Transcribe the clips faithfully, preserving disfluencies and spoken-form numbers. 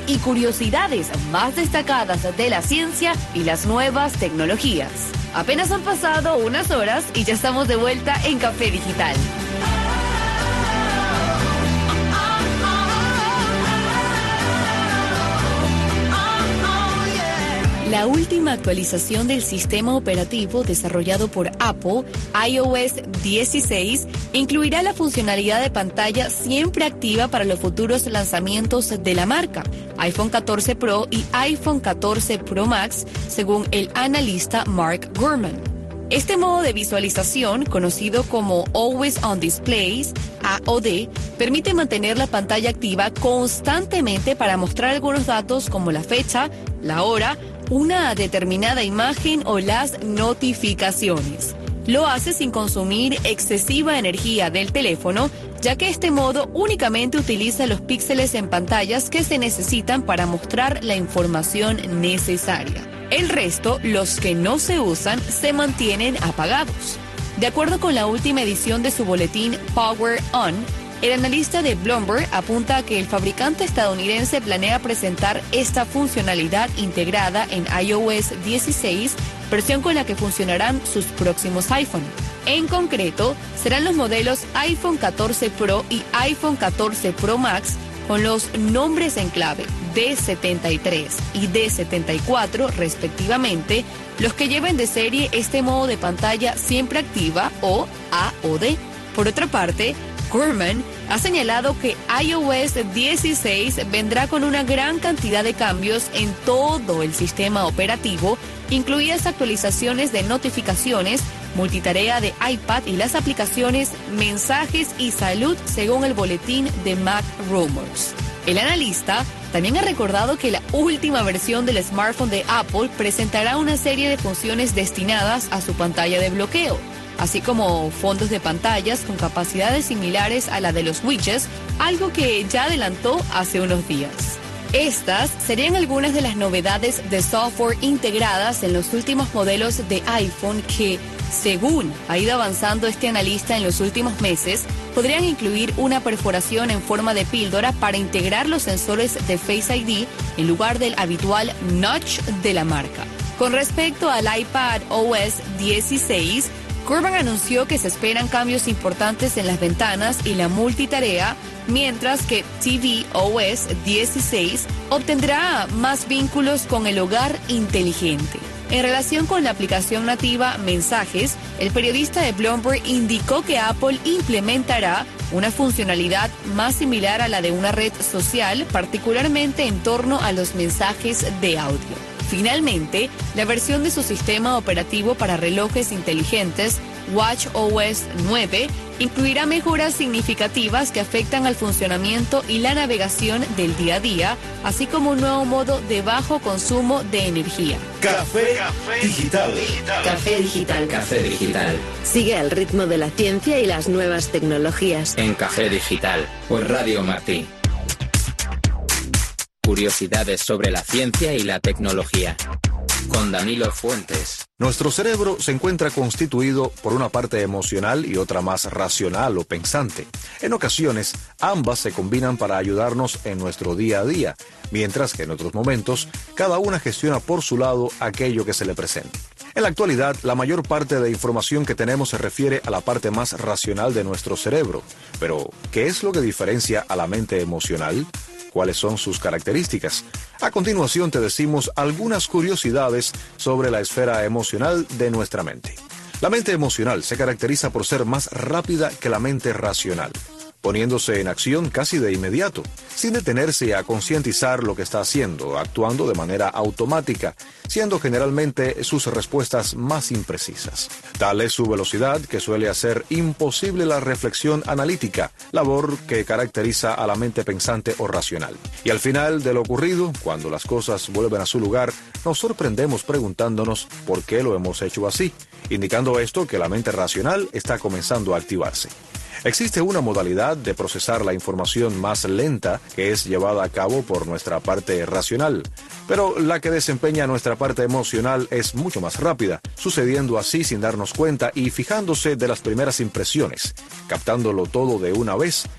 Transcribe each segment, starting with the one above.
y curiosidades más destacadas de la ciencia y las nuevas tecnologías. Apenas han pasado unas horas y ya estamos de vuelta en Café Digital. La última actualización del sistema operativo desarrollado por Apple, i O S dieciséis, incluirá la funcionalidad de pantalla siempre activa para los futuros lanzamientos de la marca, iPhone catorce Pro y iPhone catorce Pro Max, según el analista Mark Gurman. Este modo de visualización, conocido como Always On Displays, A O D, permite mantener la pantalla activa constantemente para mostrar algunos datos como la fecha, la hora, una determinada imagen o las notificaciones. Lo hace sin consumir excesiva energía del teléfono, ya que este modo únicamente utiliza los píxeles en pantallas que se necesitan para mostrar la información necesaria. El resto, los que no se usan, se mantienen apagados. De acuerdo con la última edición de su boletín Power On, el analista de Bloomberg apunta a que el fabricante estadounidense planea presentar esta funcionalidad integrada en i O S dieciséis, versión con la que funcionarán sus próximos iPhone. En concreto, serán los modelos iPhone catorce Pro y iPhone catorce Pro Max con los nombres en clave D setenta y tres y D setenta y cuatro respectivamente, los que lleven de serie este modo de pantalla siempre activa o A O D. Por otra parte, Gurman ha señalado que i O S dieciséis vendrá con una gran cantidad de cambios en todo el sistema operativo, incluidas actualizaciones de notificaciones, multitarea de iPad y las aplicaciones Mensajes y Salud, según el boletín de Mac Rumors. El analista también ha recordado que la última versión del smartphone de Apple presentará una serie de funciones destinadas a su pantalla de bloqueo, así como fondos de pantallas con capacidades similares a la de los widgets, algo que ya adelantó hace unos días. Estas serían algunas de las novedades de software integradas en los últimos modelos de iPhone que, según ha ido avanzando este analista en los últimos meses, podrían incluir una perforación en forma de píldora para integrar los sensores de Face I D en lugar del habitual notch de la marca. Con respecto al iPad O S dieciséis, Gurman anunció que se esperan cambios importantes en las ventanas y la multitarea, mientras que T V O S dieciséis obtendrá más vínculos con el hogar inteligente. En relación con la aplicación nativa Mensajes, el periodista de Bloomberg indicó que Apple implementará una funcionalidad más similar a la de una red social, particularmente en torno a los mensajes de audio. Finalmente, la versión de su sistema operativo para relojes inteligentes, WatchOS nueve, incluirá mejoras significativas que afectan al funcionamiento y la navegación del día a día, así como un nuevo modo de bajo consumo de energía. Café, Café Digital. Café Digital. Café Digital. Sigue el ritmo de la ciencia y las nuevas tecnologías. En Café Digital, por Radio Martí. Curiosidades sobre la ciencia y la tecnología. Con Danilo Fuentes. Nuestro cerebro se encuentra constituido por una parte emocional y otra más racional o pensante. En ocasiones, ambas se combinan para ayudarnos en nuestro día a día, mientras que en otros momentos, cada una gestiona por su lado aquello que se le presenta. En la actualidad, la mayor parte de información que tenemos se refiere a la parte más racional de nuestro cerebro. Pero, ¿qué es lo que diferencia a la mente emocional? ¿Cuáles son sus características? A continuación te decimos algunas curiosidades sobre la esfera emocional de nuestra mente. La mente emocional se caracteriza por ser más rápida que la mente racional, poniéndose en acción casi de inmediato, sin detenerse a concientizar lo que está haciendo, actuando de manera automática, siendo generalmente sus respuestas más imprecisas. Tal es su velocidad que suele hacer imposible la reflexión analítica, labor que caracteriza a la mente pensante o racional. Y al final de lo ocurrido, cuando las cosas vuelven a su lugar, nos sorprendemos preguntándonos por qué lo hemos hecho así, indicando esto que la mente racional está comenzando a activarse. Existe una modalidad de procesar la información más lenta que es llevada a cabo por nuestra parte racional, pero la que desempeña nuestra parte emocional es mucho más rápida, sucediendo así sin darnos cuenta y fijándose de las primeras impresiones, captándolo todo de una vez,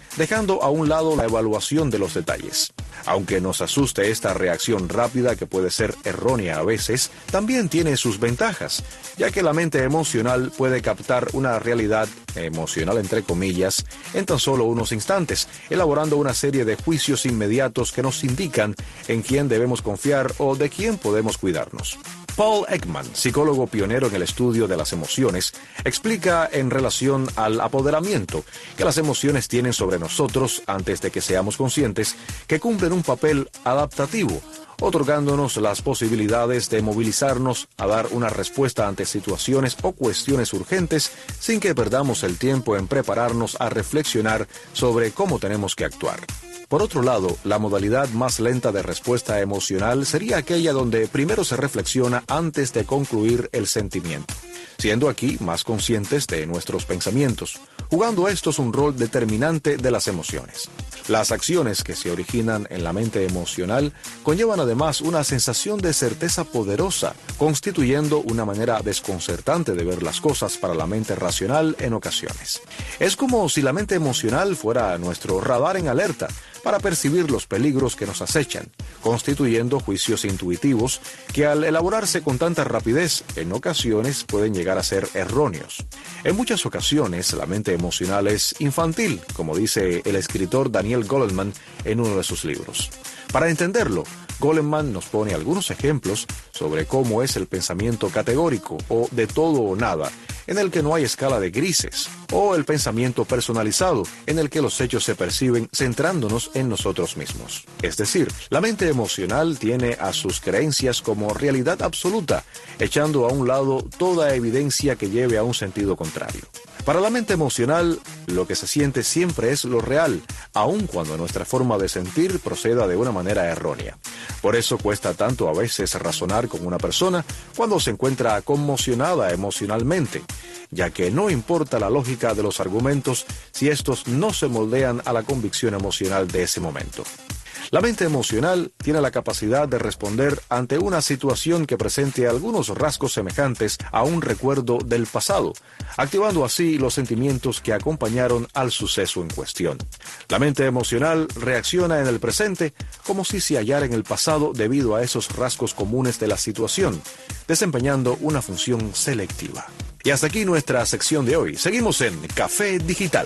dejando a un lado la evaluación de los detalles. Aunque nos asuste esta reacción rápida que puede ser errónea a veces, también tiene sus ventajas, ya que la mente emocional puede captar una realidad emocional entre comillas en tan solo unos instantes, elaborando una serie de juicios inmediatos que nos indican en quién debemos confiar o de quién podemos cuidarnos. Paul Ekman, psicólogo pionero en el estudio de las emociones, explica en relación al apoderamiento que las emociones tienen sobre nosotros antes de que seamos conscientes que cumplen un papel adaptativo, otorgándonos las posibilidades de movilizarnos a dar una respuesta ante situaciones o cuestiones urgentes sin que perdamos el tiempo en prepararnos a reflexionar sobre cómo tenemos que actuar. Por otro lado, la modalidad más lenta de respuesta emocional sería aquella donde primero se reflexiona antes de concluir el sentimiento, siendo aquí más conscientes de nuestros pensamientos, jugando estos un rol determinante de las emociones. Las acciones que se originan en la mente emocional conllevan además una sensación de certeza poderosa, constituyendo una manera desconcertante de ver las cosas para la mente racional en ocasiones. Es como si la mente emocional fuera nuestro radar en alerta para percibir los peligros que nos acechan, constituyendo juicios intuitivos que al elaborarse con tanta rapidez, en ocasiones pueden llegar a ser erróneos. En muchas ocasiones, la mente emocional es infantil, como dice el escritor Daniel Goleman en uno de sus libros. Para entenderlo, Goleman nos pone algunos ejemplos sobre cómo es el pensamiento categórico o de todo o nada, en el que no hay escala de grises, o el pensamiento personalizado, en el que los hechos se perciben centrándonos en nosotros mismos. Es decir, la mente emocional tiene a sus creencias como realidad absoluta, echando a un lado toda evidencia que lleve a un sentido contrario. Para la mente emocional, lo que se siente siempre es lo real, aun cuando nuestra forma de sentir proceda de una manera errónea. Por eso cuesta tanto a veces razonar con una persona cuando se encuentra conmocionada emocionalmente, ya que no importa la lógica de los argumentos si estos no se moldean a la convicción emocional de ese momento. La mente emocional tiene la capacidad de responder ante una situación que presente algunos rasgos semejantes a un recuerdo del pasado, activando así los sentimientos que acompañaron al suceso en cuestión. La mente emocional reacciona en el presente como si se hallara en el pasado debido a esos rasgos comunes de la situación, desempeñando una función selectiva. Y hasta aquí nuestra sección de hoy. Seguimos en Café Digital.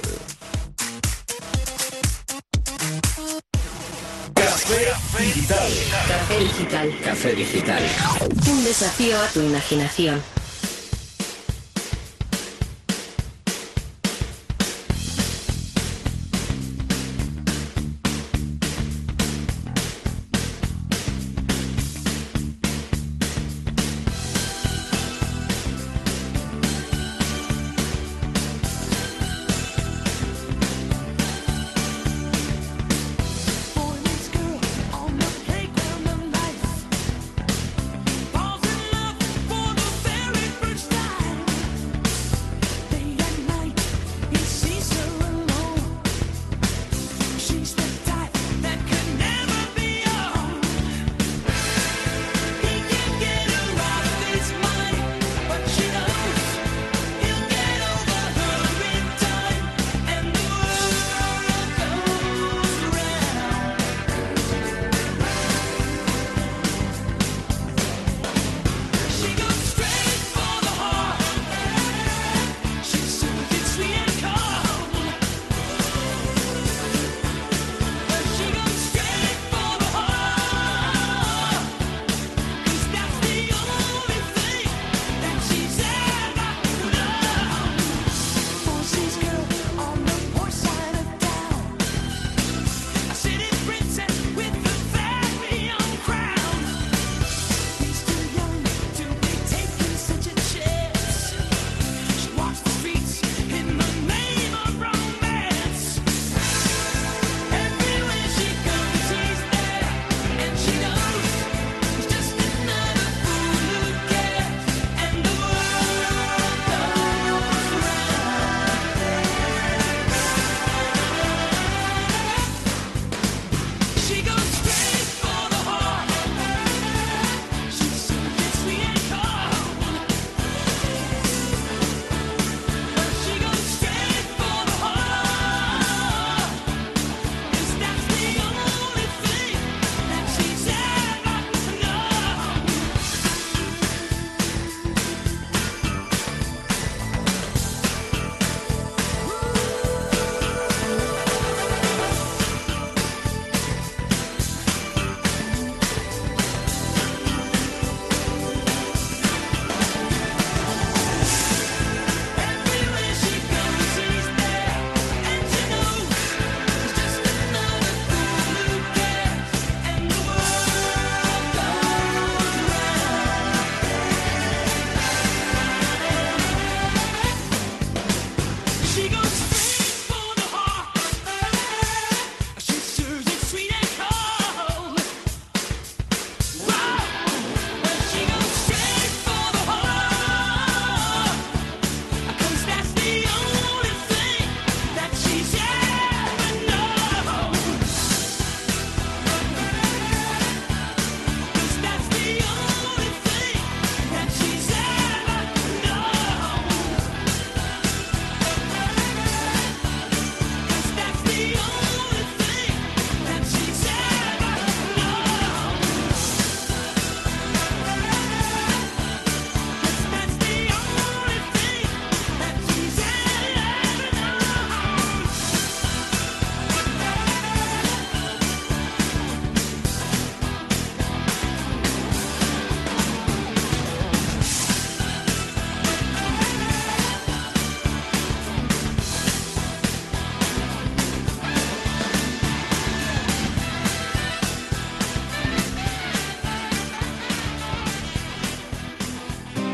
Café Digital. Café Digital. Café Digital. Un desafío a tu imaginación. Falls in love for the very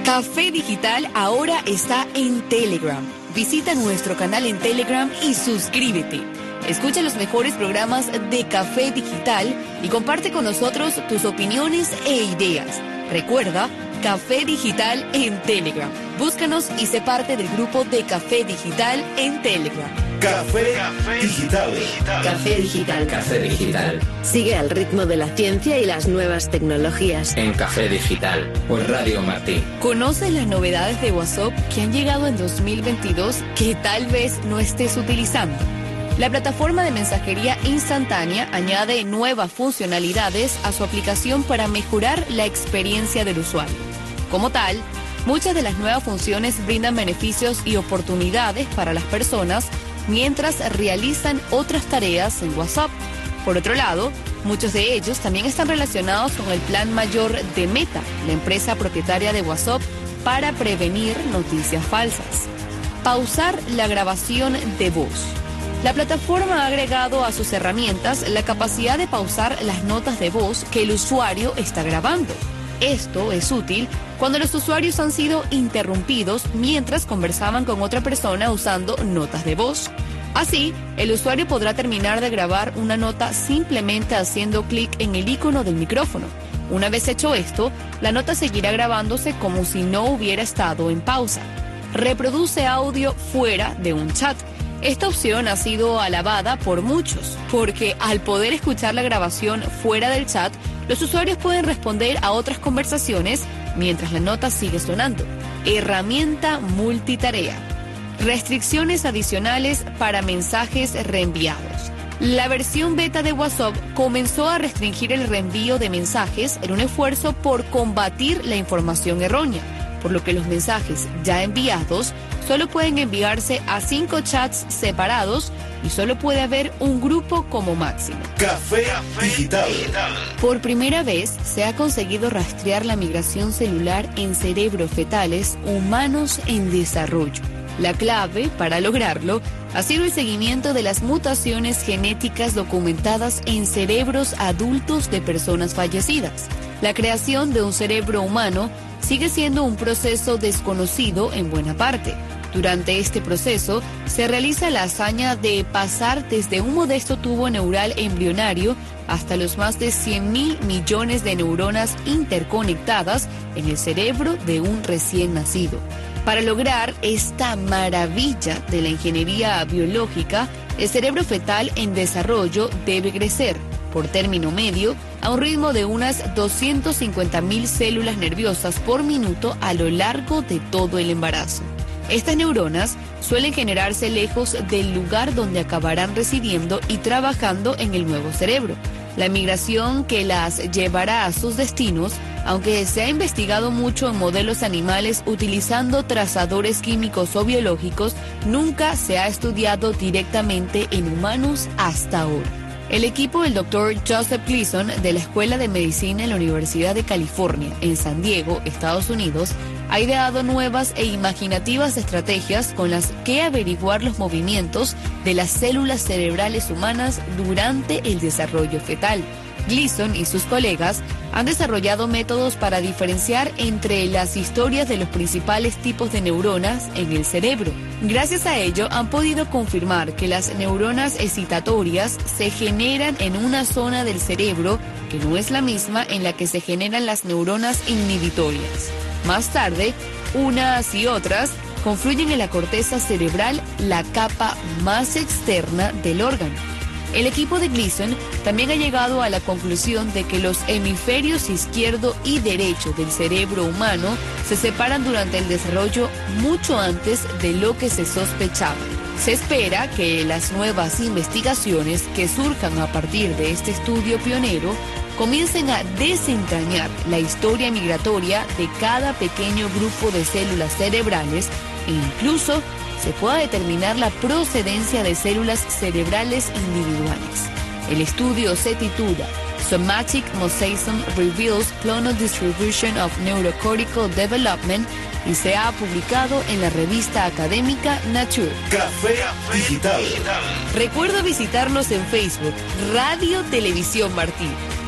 Café Digital ahora está en Telegram. Visita nuestro canal en Telegram y suscríbete. Escucha los mejores programas de Café Digital y comparte con nosotros tus opiniones e ideas. Recuerda, Café Digital en Telegram. Búscanos y sé parte del grupo de Café Digital en Telegram. Café, Café Digital. Café Digital. Café Digital. Sigue al ritmo de la ciencia y las nuevas tecnologías. En Café Digital, por Radio Martí. ¿Conoces las novedades de WhatsApp que han llegado en dos mil veintidós que tal vez no estés utilizando? La plataforma de mensajería instantánea añade nuevas funcionalidades a su aplicación para mejorar la experiencia del usuario. Como tal, muchas de las nuevas funciones brindan beneficios y oportunidades para las personas mientras realizan otras tareas en WhatsApp. Por otro lado, muchos de ellos también están relacionados con el plan mayor de Meta, la empresa propietaria de WhatsApp, para prevenir noticias falsas. Pausar la grabación de voz. La plataforma ha agregado a sus herramientas la capacidad de pausar las notas de voz que el usuario está grabando. Esto es útil cuando los usuarios han sido interrumpidos mientras conversaban con otra persona usando notas de voz. Así, el usuario podrá terminar de grabar una nota simplemente haciendo clic en el icono del micrófono. Una vez hecho esto, la nota seguirá grabándose como si no hubiera estado en pausa. Reproduce audio fuera de un chat. Esta opción ha sido alabada por muchos, porque al poder escuchar la grabación fuera del chat, los usuarios pueden responder a otras conversaciones mientras la nota sigue sonando. Herramienta multitarea. Restricciones adicionales para mensajes reenviados. La versión beta de WhatsApp comenzó a restringir el reenvío de mensajes en un esfuerzo por combatir la información errónea, por lo que los mensajes ya enviados solo pueden enviarse a cinco chats separados y solo puede haber un grupo como máximo. Café Digital. Por primera vez se ha conseguido rastrear la migración celular en cerebros fetales humanos en desarrollo. La clave para lograrlo ha sido el seguimiento de las mutaciones genéticas documentadas en cerebros adultos de personas fallecidas. La creación de un cerebro humano sigue siendo un proceso desconocido en buena parte. Durante este proceso se realiza la hazaña de pasar desde un modesto tubo neural embrionario hasta los más de cien mil millones de neuronas interconectadas en el cerebro de un recién nacido. Para lograr esta maravilla de la ingeniería biológica, el cerebro fetal en desarrollo debe crecer, por término medio, a un ritmo de unas doscientas cincuenta mil células nerviosas por minuto a lo largo de todo el embarazo. Estas neuronas suelen generarse lejos del lugar donde acabarán residiendo y trabajando en el nuevo cerebro. La migración que las llevará a sus destinos, aunque se ha investigado mucho en modelos animales utilizando trazadores químicos o biológicos, nunca se ha estudiado directamente en humanos hasta ahora. El equipo del doctor Joseph Gleason de la Escuela de Medicina en la Universidad de California, en San Diego, Estados Unidos, ha ideado nuevas e imaginativas estrategias con las que averiguar los movimientos de las células cerebrales humanas durante el desarrollo fetal. Gleason y sus colegas han desarrollado métodos para diferenciar entre las historias de los principales tipos de neuronas en el cerebro. Gracias a ello han podido confirmar que las neuronas excitatorias se generan en una zona del cerebro que no es la misma en la que se generan las neuronas inhibitorias. Más tarde, unas y otras confluyen en la corteza cerebral, la capa más externa del órgano. El equipo de Gleason también ha llegado a la conclusión de que los hemisferios izquierdo y derecho del cerebro humano se separan durante el desarrollo mucho antes de lo que se sospechaba. Se espera que las nuevas investigaciones que surjan a partir de este estudio pionero comiencen a desentrañar la historia migratoria de cada pequeño grupo de células cerebrales e incluso se pueda determinar la procedencia de células cerebrales individuales. El estudio se titula Somatic Mosaicism Reveals Clonal Distribution of Neurocortical Development y se ha publicado en la revista académica Nature. Café Digital. Recuerda visitarnos en Facebook, Radio Televisión Martí.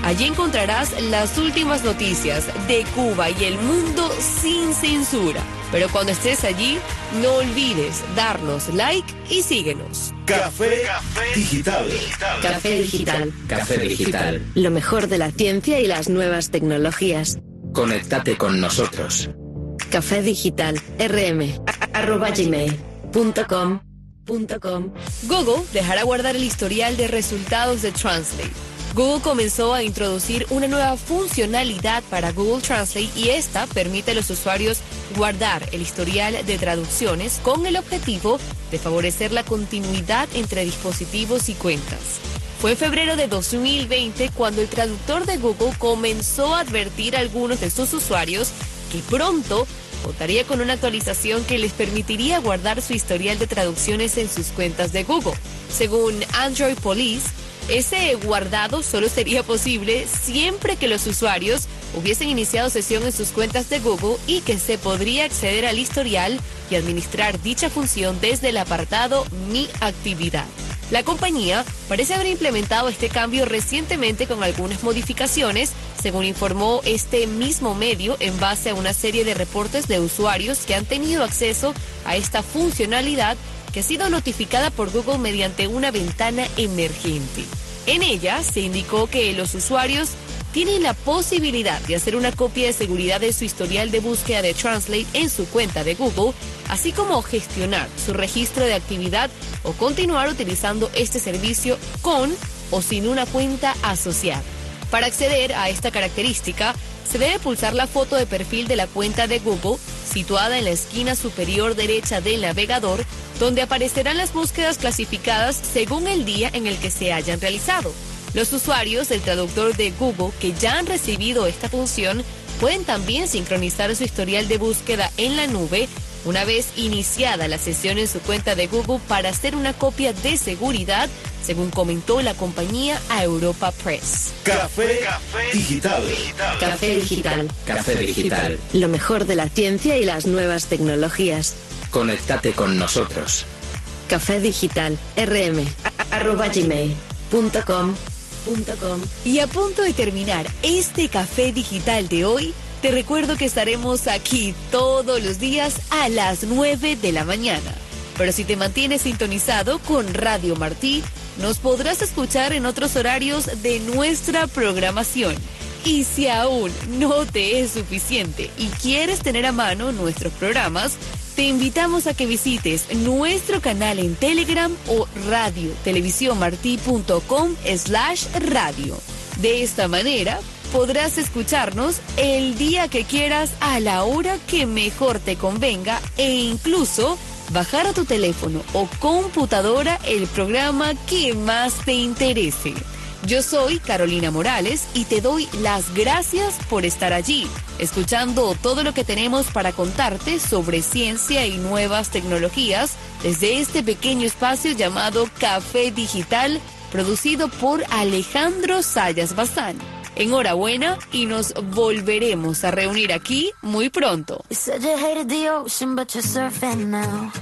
Allí encontrarás las últimas noticias de Cuba y el mundo sin censura. Pero cuando estés allí, no olvides darnos like y síguenos. Café Digital. Café Digital. Café Digital. Lo mejor de la ciencia y las nuevas tecnologías. Conéctate con nosotros. Café Digital. rm arroba gmail punto com punto com. Google dejará guardar el historial de resultados de Translate. Google comenzó a introducir una nueva funcionalidad para Google Translate y esta permite a los usuarios guardar el historial de traducciones con el objetivo de favorecer la continuidad entre dispositivos y cuentas. Fue en febrero de dos mil veinte cuando el traductor de Google comenzó a advertir a algunos de sus usuarios que pronto contaría con una actualización que les permitiría guardar su historial de traducciones en sus cuentas de Google. Según Android Police, ese guardado solo sería posible siempre que los usuarios hubiesen iniciado sesión en sus cuentas de Google y que se podría acceder al historial y administrar dicha función desde el apartado Mi Actividad. La compañía parece haber implementado este cambio recientemente con algunas modificaciones, según informó este mismo medio en base a una serie de reportes de usuarios que han tenido acceso a esta funcionalidad que ha sido notificada por Google mediante una ventana emergente. En ella se indicó que los usuarios tienen la posibilidad de hacer una copia de seguridad de su historial de búsqueda de Translate en su cuenta de Google, así como gestionar su registro de actividad o continuar utilizando este servicio con o sin una cuenta asociada. Para acceder a esta característica, se debe pulsar la foto de perfil de la cuenta de Google, situada en la esquina superior derecha del navegador, donde aparecerán las búsquedas clasificadas según el día en el que se hayan realizado. Los usuarios del traductor de Google que ya han recibido esta función pueden también sincronizar su historial de búsqueda en la nube una vez iniciada la sesión en su cuenta de Google para hacer una copia de seguridad, según comentó la compañía a Europa Press. Café Digital. Café Digital. Café Digital. Lo mejor de la ciencia y las nuevas tecnologías. Conéctate con nosotros. Café Digital. rm arroba gmail punto com punto com. Y a punto de terminar este Café Digital de hoy, te recuerdo que estaremos aquí todos los días a las nueve de la mañana. Pero si te mantienes sintonizado con Radio Martí, nos podrás escuchar en otros horarios de nuestra programación. Y si aún no te es suficiente y quieres tener a mano nuestros programas, te invitamos a que visites nuestro canal en Telegram o radio televisión martí punto com slash radio. De esta manera, podrás escucharnos el día que quieras a la hora que mejor te convenga e incluso bajar a tu teléfono o computadora el programa que más te interese. Yo soy Carolina Morales y te doy las gracias por estar allí, escuchando todo lo que tenemos para contarte sobre ciencia y nuevas tecnologías desde este pequeño espacio llamado Café Digital, producido por Alejandro Sayas Bazán. Enhorabuena y nos volveremos a reunir aquí muy pronto. You said you hated the ocean, but you're surfing now.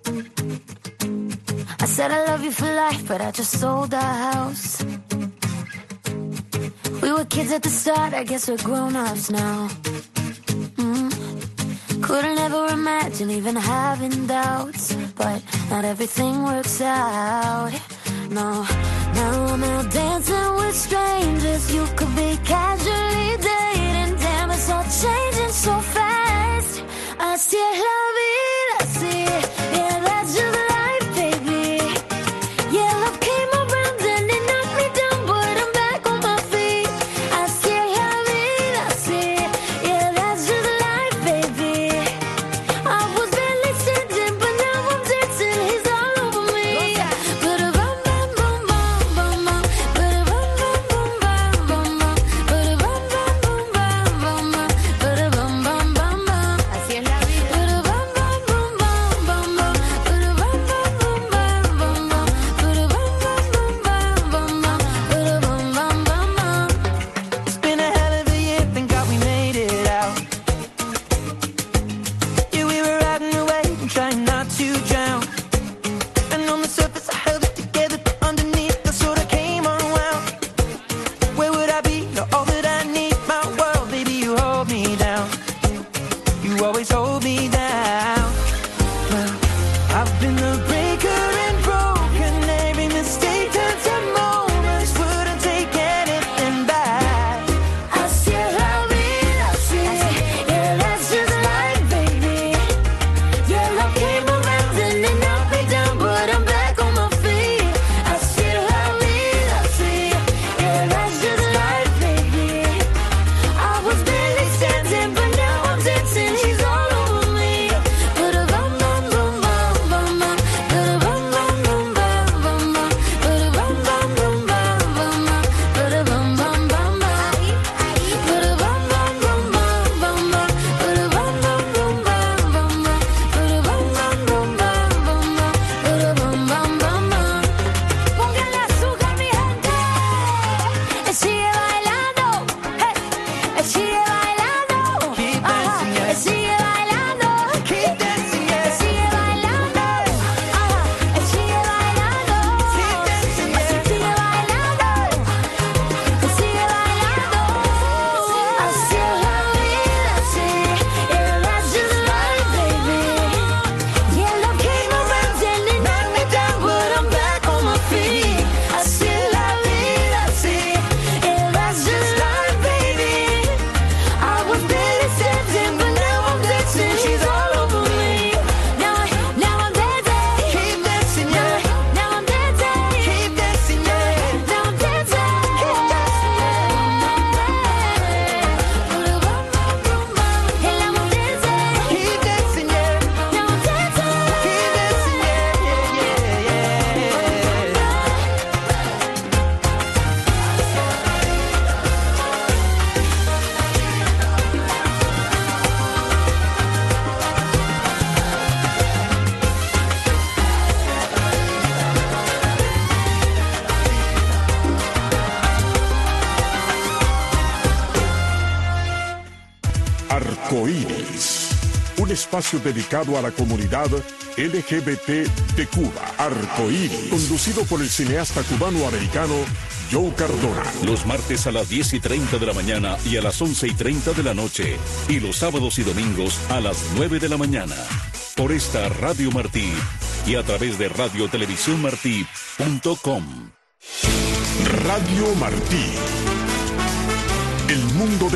I said I love you for life, but I just sold our house. We were kids at the start, I guess we're grown-ups now. Mm. Couldn't ever imagine even having doubts, but not everything works out. No, now I'm out dancing with strangers. You could be casually dating. Damn, it's all changing so fast. Así es la vida, sí. Yeah, that's just life, baby. Yeah, love came around and it knocked me down, but I'm back on my feet. Así es la vida, sí. Yeah, that's just life, baby. I was barely standing, but now I'm dancing. He's all over me. But a bum bum bum bum bum bum. But a bum bum bum bum bum bum. But a bum bum sigue bailando, ajá, él sigue bailando, él sigue bailando, ajá, él sigue bailando, así sigue bailando, él sigue bailando, así es la vida, así, yeah, that's just life, baby, yeah, love came around and it knocked me down, but I'm back on my feet, así es la vida, así, yeah, that's just life, baby, I was barely standing, but now I'm dancing, she's all over me, now, now I'm dancing, keep dancing, yeah, now I'm dancing, keep dancing, yeah, now I'm dancing, keep dancing, yeah, and I'm dancing, keep dancing, yeah, now I'm dancing, keep dancing, yeah, yeah, yeah, yeah. Arcoíris, un espacio dedicado a la comunidad L G B T de Cuba. Arcoíris, conducido por el cineasta cubano-americano Joe Cardona. Los martes a las diez y treinta de la mañana y a las once y treinta de la noche. Y los sábados y domingos a las nueve de la mañana. Por esta Radio Martí y a través de radio televisión martí punto com. Radio Martí. El mundo de